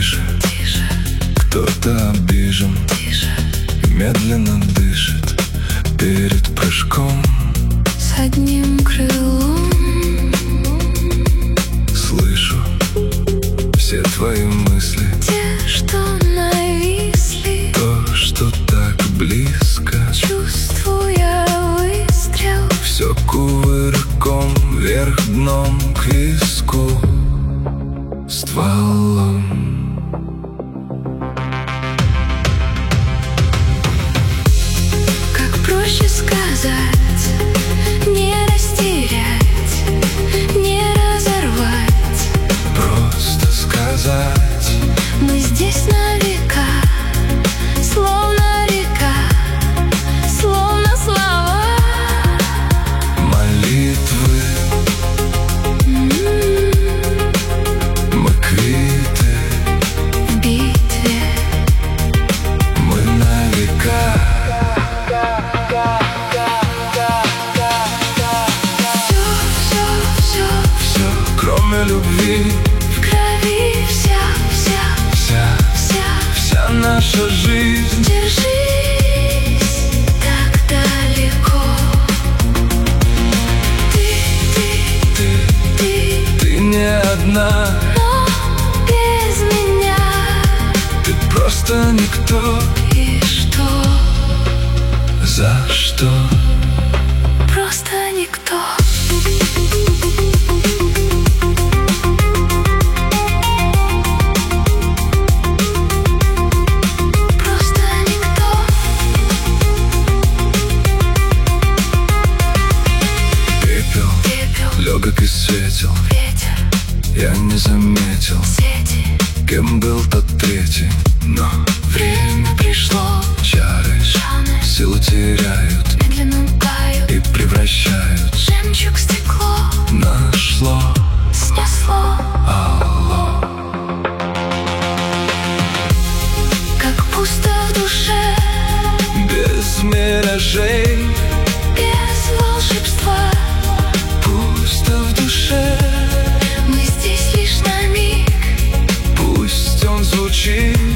тише, кто-то обижен, медленно дышит перед прыжком. С одним крылом слышу все твои мысли, те, что нависли, то, что так близко. чувствуя выстрел, Все кувырком вверх дном к виску стволом. как проще сказать, не растерять, не разорвать. Просто сказать: Мы здесь на века, словно река, словно слова. молитвы, мы квиты, В битве мы на века. все, Все, кроме любви, в крови вся наша жизнь. Держись так далеко. Ты, Не одна, но без меня. ты просто никто. И что? За что? Просто никто. Просто никто. Пепел, легок и светел, Ветер, я не заметил, сети, кем был тот третий. Но время пришло, чары силу теряют медленно тают. и превращают. Жемчуг, стекло, Нашло снесло. алло. Как пусто в душе, Без миражей, без волшебства. пусто в душе. Мы здесь лишь на миг. Пусть он звучит